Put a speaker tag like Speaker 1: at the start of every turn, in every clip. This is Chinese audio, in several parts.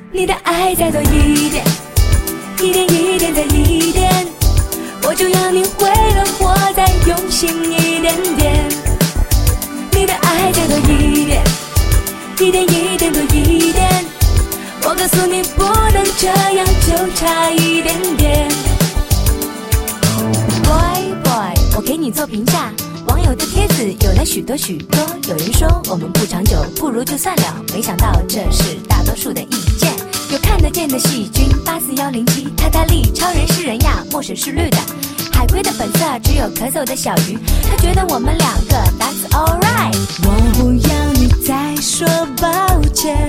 Speaker 1: 你的爱再多一点，一点一点再一点，我就要你会了活再用心一点点。你的爱再多一点，一点一点多一点，我告诉你不能这样，就差一点点。Boy，我给你做评价，网友的帖子有了许多，有人说我们不长久，不如就算了，没想到这是大多数的意见。有看得见的细菌84107，塔塔利超人是人呀，墨水是绿的，海龟的本色只有咳嗽的小鱼，他觉得我们两个 That's alright。 我不要你再说抱歉，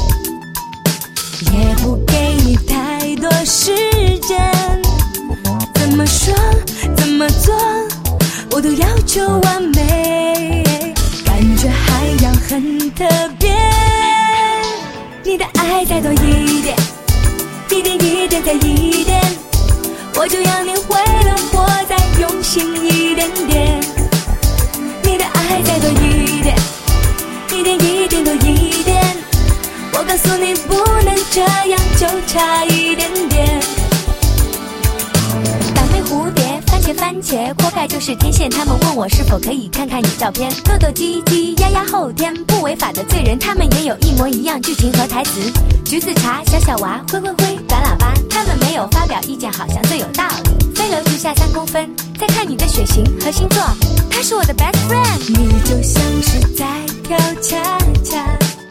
Speaker 1: 也不给你太多时间，怎么说怎么做我都要求完美，感觉还要很特别。你的爱再多一点，一点一点再一点，我就要你会了活再用心一点点。你的爱再多一点，一点一点多一点，我告诉你不能这样，就差一点点。倒霉蝴蝶番茄锅盖就是天线，他们问我是否可以看看你照片，豆豆鸡鸡丫丫后天，不违法的罪人他们也有一模一样剧情和台词。橘子茶小娃灰短喇叭，他们没有发表意见，好像最有道理。飞流直下3公分，再看你的血型和星座，他是我的 best friend。 你就像是在跳恰恰，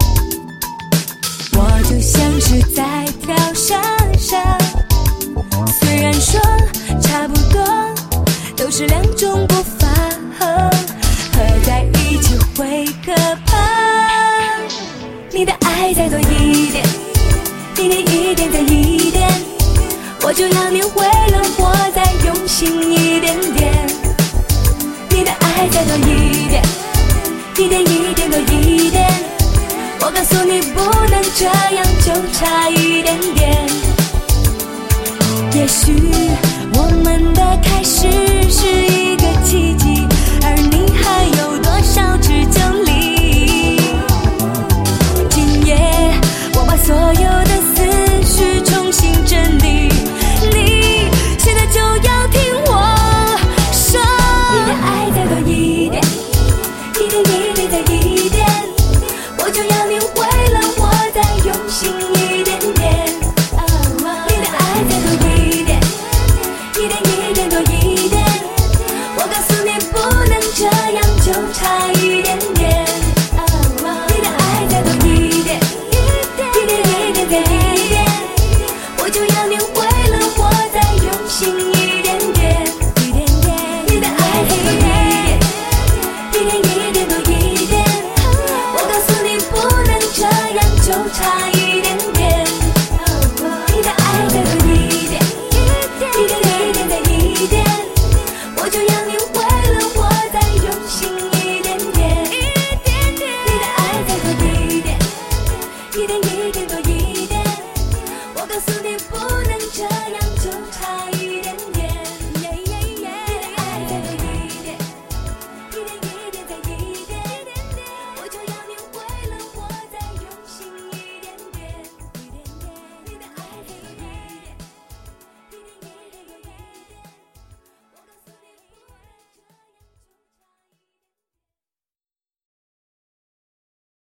Speaker 1: 我就像是在跳莎莎，虽然说差不多都是两种步伐，合在一起会可怕。你的爱再多一点，一点一点再一点，我就要你会了活再用心一点点。你的爱再多一点，一点一点多一点，我告诉你不能这样，就差一点点。也许我们的开始是一个奇迹，